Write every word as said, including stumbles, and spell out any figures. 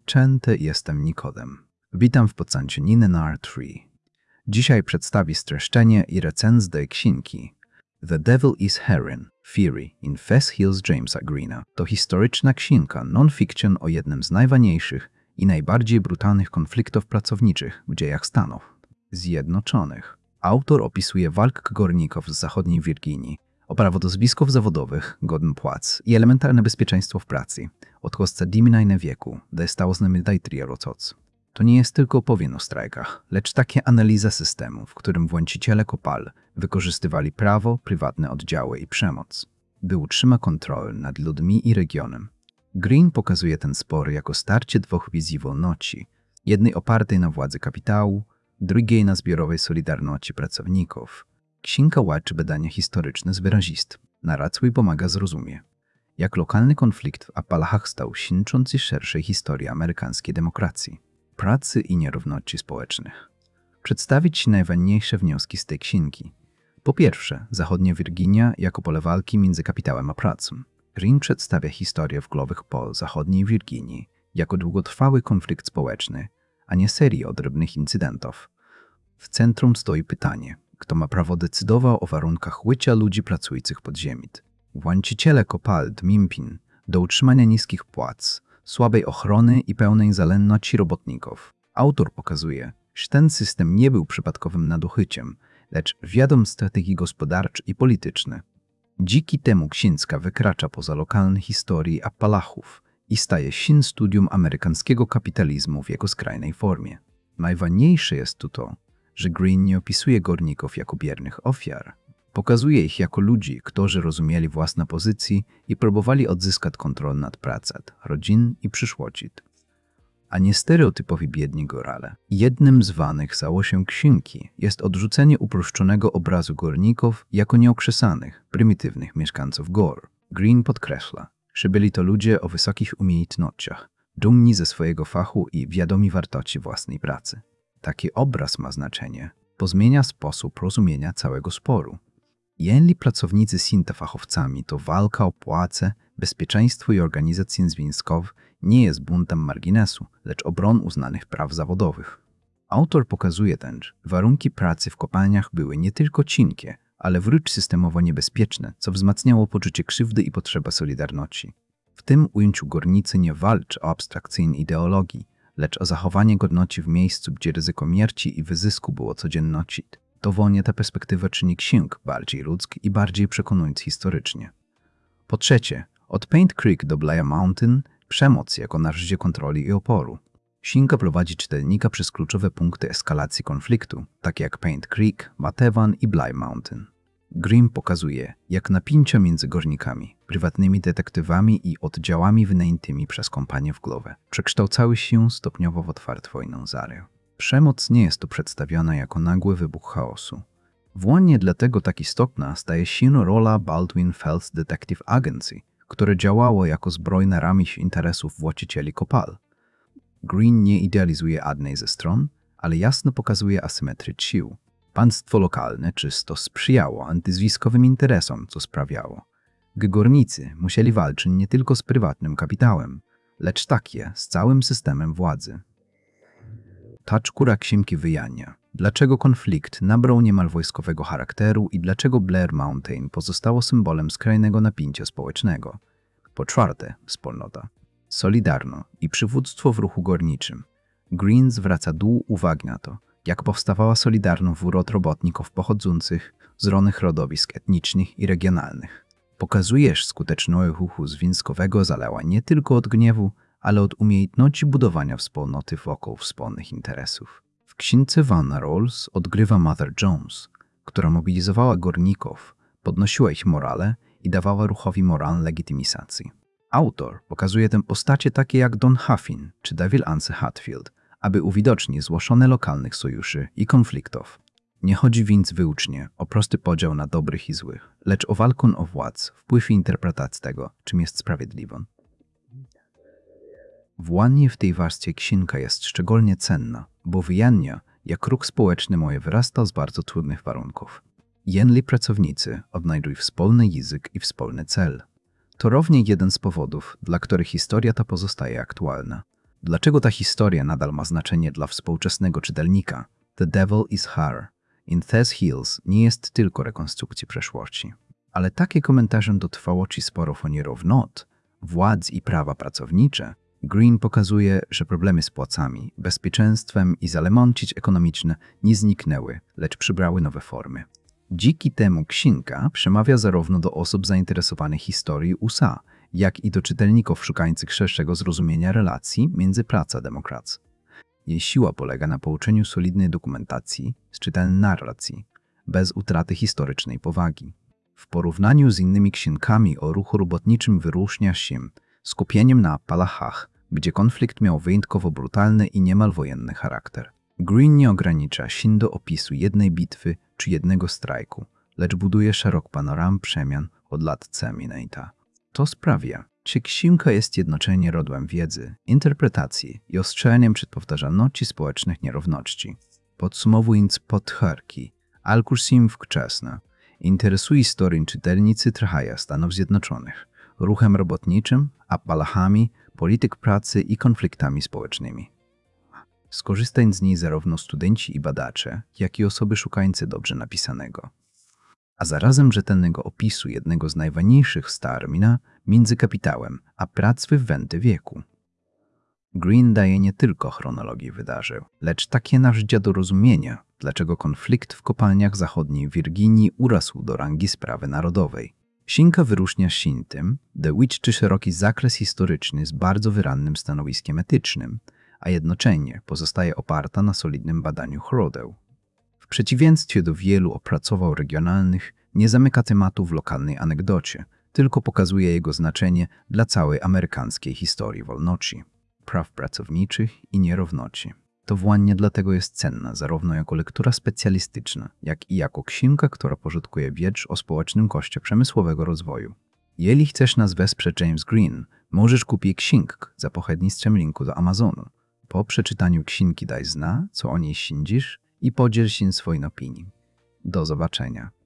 Cześć, jestem Nikodem. Witam w podcaście Ninenar trzy. Dzisiaj przedstawię streszczenie i recenzję tej książki. The Devil is Heron, Fury in Fess Hills Jamesa Greena to historyczna książka non-fiction o jednym z najważniejszych i najbardziej brutalnych konfliktów pracowniczych w dziejach Stanów Zjednoczonych. Autor opisuje walkę górników z zachodniej Wirginii o prawo do związków zawodowych, godny płac i elementarne bezpieczeństwo w pracy od końca dwudziestego wieku, gdy stało z nami dajtria rococ. To nie jest tylko opowieść o strajkach, lecz takie analiza systemu, w którym właściciele kopalń wykorzystywali prawo, prywatne oddziały i przemoc, by utrzymać kontrolę nad ludźmi i regionem. Green pokazuje ten spór jako starcie dwóch wizji wolności, jednej opartej na władzy kapitału, drugiej na zbiorowej solidarności pracowników. Księga łączy badania historyczne z wyrazistwem. Narracja pomaga zrozumieć, jak lokalny konflikt w Appalachach stał świadczący szerszej historii amerykańskiej demokracji, pracy i nierówności społecznych. Przedstawić najważniejsze wnioski z tej księgi. Po pierwsze, zachodnia Wirginia jako pole walki między kapitałem a pracą. Green przedstawia historię wgłowych pol zachodniej Wirginii jako długotrwały konflikt społeczny, a nie serię odrębnych incydentów. W centrum stoi pytanie, kto ma prawo decydować o warunkach życia ludzi pracujących pod ziemią. Właściciele kopalń Mimpin do utrzymania niskich płac, słabej ochrony i pełnej zalęgności robotników. Autor pokazuje, że ten system nie był przypadkowym nadużyciem, lecz wiadom strategii gospodarczej i politycznej. Dzięki temu księżka wykracza poza lokalne historii Appalachów i staje się studium amerykańskiego kapitalizmu w jego skrajnej formie. Najważniejsze jest tu to, że Green nie opisuje górników jako biernych ofiar. Pokazuje ich jako ludzi, którzy rozumieli własne pozycje i próbowali odzyskać kontrolę nad pracą, rodzin i przyszłości. A nie stereotypowi biedni górale. Jednym z ważnych założeń księgi jest odrzucenie uproszczonego obrazu górników jako nieokrzesanych, prymitywnych mieszkańców gór. Green podkreśla, że byli to ludzie o wysokich umiejętnościach, dumni ze swojego fachu i wiadomi wartości własnej pracy. Taki obraz ma znaczenie, bo zmienia sposób rozumienia całego sporu. Jeśli pracownicy są fachowcami, to walka o płace, bezpieczeństwo i organizację związków nie jest buntem marginesu, lecz obroną uznanych praw zawodowych. Autor pokazuje też, że warunki pracy w kopalniach były nie tylko cienkie, ale wręcz systemowo niebezpieczne, co wzmacniało poczucie krzywdy i potrzebę solidarności. W tym ujęciu górnicy nie walczą o abstrakcyjnej ideologii, lecz o zachowanie godności w miejscu, gdzie ryzyko śmierci i wyzysku było codziennością. To wolnie ta perspektywa czyni księg bardziej ludzki i bardziej przekonujący historycznie. Po trzecie, od Paint Creek do Bly Mountain przemoc jako narzędzie kontroli i oporu. Księga prowadzi czytelnika przez kluczowe punkty eskalacji konfliktu, takie jak Paint Creek, Matewan i Bly Mountain. Green pokazuje, jak napięcia między górnikami, prywatnymi detektywami i oddziałami wynajętymi przez kompanię w głowę przekształcały się stopniowo w otwartą wojnę zarię. Przemoc nie jest tu przedstawiona jako nagły wybuch chaosu. Właśnie dlatego tak istotna staje się rola Baldwin Fells Detective Agency, które działało jako zbrojna ramię interesów właścicieli kopalń. Green nie idealizuje jednej ze stron, ale jasno pokazuje asymetrię sił. Państwo lokalne czysto sprzyjało antyzwiązkowym interesom, co sprawiało, że górnicy musieli walczyć nie tylko z prywatnym kapitałem, lecz takie z całym systemem władzy. Ta czkóra księgi wyjaśnia, dlaczego konflikt nabrał niemal wojskowego charakteru i dlaczego Bly Mountain pozostało symbolem skrajnego napięcia społecznego. Po czwarte, wspólnota, solidarno i przywództwo w ruchu górniczym. Green zwraca dół uwagi na to, jak powstawała solidarność wśród robotników pochodzących z różnych środowisk etnicznych i regionalnych. Pokazuje, że skuteczność ruchu związkowego zalała nie tylko od gniewu, ale od umiejętności budowania wspólnoty wokół wspólnych interesów. W księdze Vanna Rolls odgrywa Mother Jones, która mobilizowała górników, podnosiła ich morale i dawała ruchowi moralną legitymizację. Autor pokazuje tę postacie takie jak Don Huffin czy Devil Anse Hatfield, aby uwidocznić złożone lokalnych sojuszy i konfliktów. Nie chodzi więc wyłącznie o prosty podział na dobrych i złych, lecz o walkę o władzę, wpływ i interpretację tego, czym jest sprawiedliwą. Właśnie w tej warstwie księga jest szczególnie cenna, bo wyjaśnia, jak ruch społeczny może wyrastał z bardzo trudnych warunków. Jeśli pracownicy odnajdują wspólny język i wspólny cel, to równie jeden z powodów, dla których historia ta pozostaje aktualna. Dlaczego ta historia nadal ma znaczenie dla współczesnego czytelnika? The Devil is Her in These Hills nie jest tylko rekonstrukcją przeszłości. Ale takie komentarze do trwałości sporów o nierówność, władz i prawa pracownicze, Green pokazuje, że problemy z płacami, bezpieczeństwem i zalemoncie ekonomiczne nie zniknęły, lecz przybrały nowe formy. Dzięki temu księga przemawia zarówno do osób zainteresowanych historią U S A, jak i do czytelników szukających szerszego zrozumienia relacji między pracą a demokracją. Jej siła polega na połączeniu solidnej dokumentacji z czytelnej narracji, bez utraty historycznej powagi. W porównaniu z innymi księgami o ruchu robotniczym wyróżnia się skupieniem na Appalachach, gdzie konflikt miał wyjątkowo brutalny i niemal wojenny charakter. Green nie ogranicza się do opisu jednej bitwy czy jednego strajku, lecz buduje szerok panoram przemian od lat Ceminata. To sprawia, że księga jest jednocześnie rodłem wiedzy, interpretacji i ostrzeżeniem przed powtarzalności społecznych nierówności. Podsumowując podchorki, Al-Qursim wczesna interesuje historię czytelnicy trahaja Stanów Zjednoczonych, ruchem robotniczym, Appalachami, polityk pracy i konfliktami społecznymi. Skorzystają z niej zarówno studenci i badacze, jak i osoby szukające dobrze napisanego, a zarazem rzetelnego opisu jednego z najważniejszych starmina między kapitałem a pracą w węty wieku. Green daje nie tylko chronologię wydarzeń, lecz takie narzędzia do rozumienia, dlaczego konflikt w kopalniach zachodniej Wirginii urósł do rangi sprawy narodowej. Księga wyróżnia się tym, że łączy szeroki zakres historyczny z bardzo wyraźnym stanowiskiem etycznym, a jednocześnie pozostaje oparta na solidnym badaniu źródeł. W przeciwieństwie do wielu opracowań regionalnych, nie zamyka tematu w lokalnej anegdocie, tylko pokazuje jego znaczenie dla całej amerykańskiej historii wolności, praw pracowniczych i nierówności. To właśnie dlatego jest cenna zarówno jako lektura specjalistyczna, jak i jako księga, która pożytkuje wiedzę o społecznym koszcie przemysłowego rozwoju. Jeśli chcesz nas wesprzeć James Green, możesz kupić księgę za pośrednictwem linku do Amazonu. Po przeczytaniu księgi daj zna, co o niej sądzisz i podziel się swoją opinią. Do zobaczenia.